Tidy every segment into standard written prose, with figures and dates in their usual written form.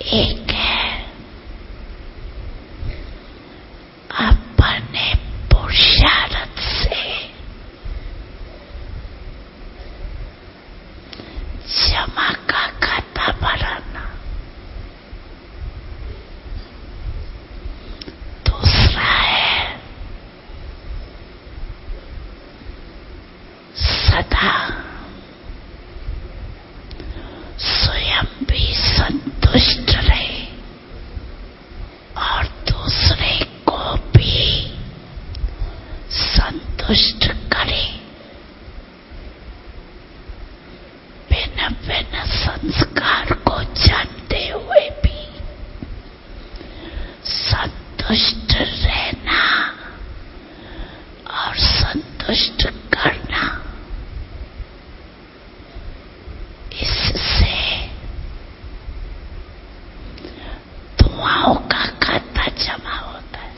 एक है अपने पुरुषार्थ से जमा का खाता भराना, दूसरा है सदा स्वयं भी संतुष्ट रहे और दूसरे को भी संतुष्ट करे। बिना बिना संस्कार को जानते हुए भी संतुष्ट रहना और संतुष्ट करना, इससे दुआओं का खाता जमा होता है।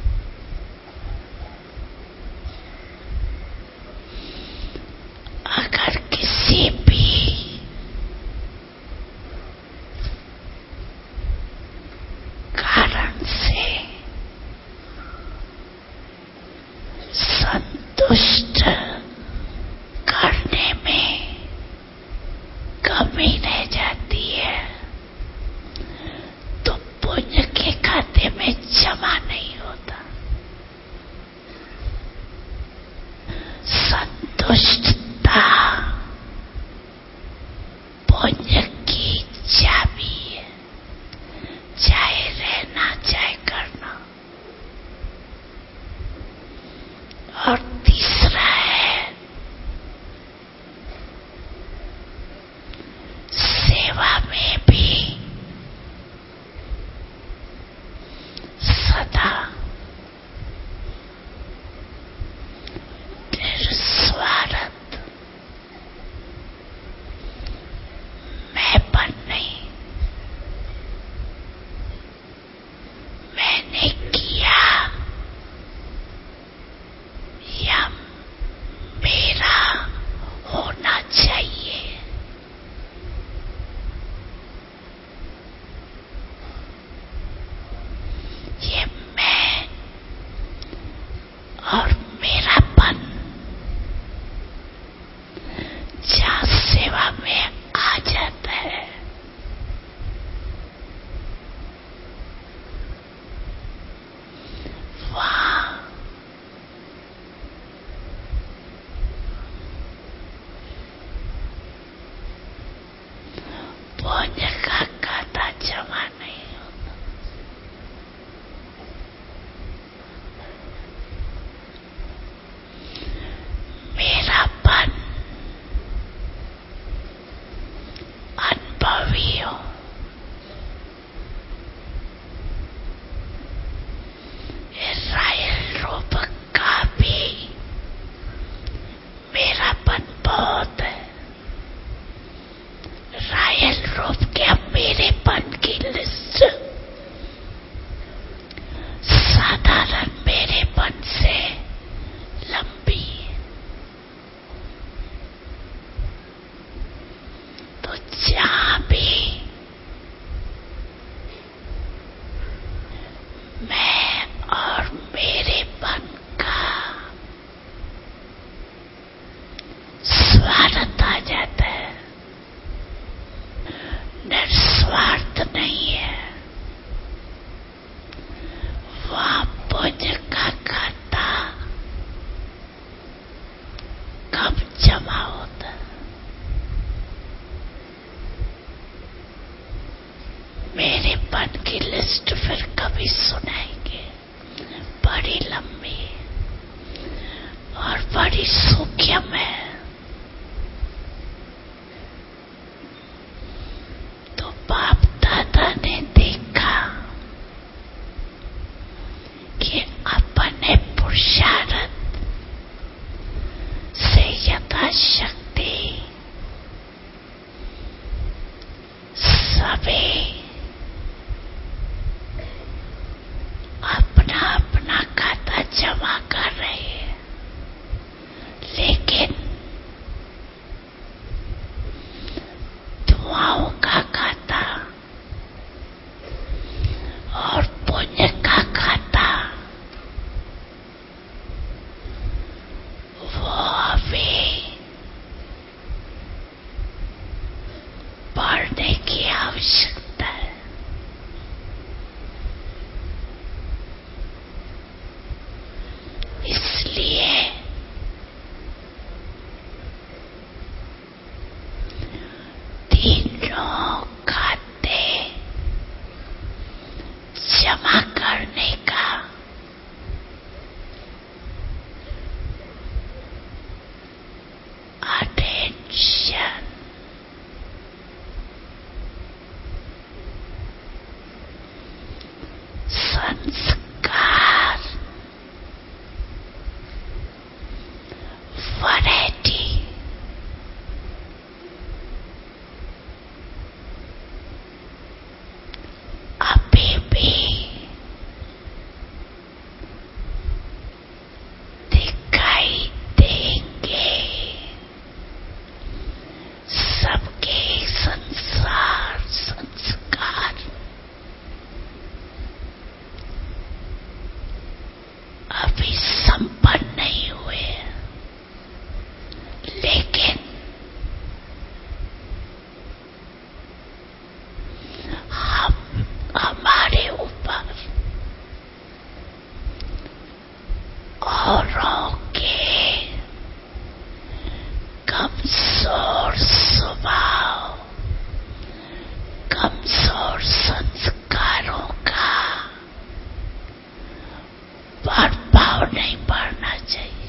अगर किसी भी कारण से संतुष्ट करने में कमी रह जाती है तो पुण्य के खाते में जमा नहीं होता। संतुष्टता पुण्य की चाबी है, चाहे रहना चाहे करना। और तीसरा है सेवा में भी सदा निस्वार्थ, मैंपन नहीं, मैंने किया या मेरा होना चाहिए, ये मैं और मेरापन जहाँ सेवा में आ जाता है, वहाँ पुण्य का खाता जमा नहीं होता। मेरापन अनुभवी हो, रायल रूप का भी मेरापन बहुत है। रायल रूप के मेरेपन की लिस्ट साधारण मेरेपन से लंबी है। तो जहाँ भी मैं और मेरेपन का स्वार्थ आ जाता है, निस्वार्थ नहीं है, वहाँ पुण्य का खाता कब जमा होता है। मेरेपन की लिस्ट फिर कभी सुनाएंगे, बड़ी लंबी और बड़ी सूक्ष्म है। तो बाप दादा ने देखा कि अपने पुरुषार्थ से यथाशक्ति सभी अपना अपना खाता जमा कर रहे हैं, लेकिन दुआओं का खाता आवश्यकता है। इसलिए तीनों खाते जमा करने का अटेंशन संस्कार वैरायटी अभी भी दिखाई देंगे। सबके संसार संस्कार अभी संपन्न नहीं हुए, लेकिन हमारे ऊपर औरों के कमजोर स्वभाव, कमजोर संस्कारों का प्रभाव नहीं पड़ना चाहिए।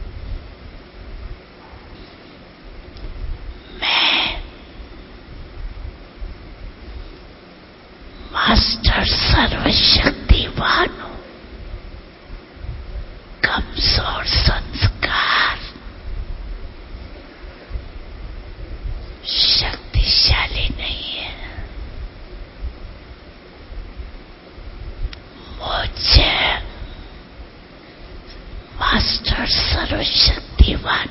मैं मास्टर सर्वशक्तिवान हूं। कमजोर संस्कार शक्तिशाली नहीं है। मुझे मास्टर सर्वशक्तिवान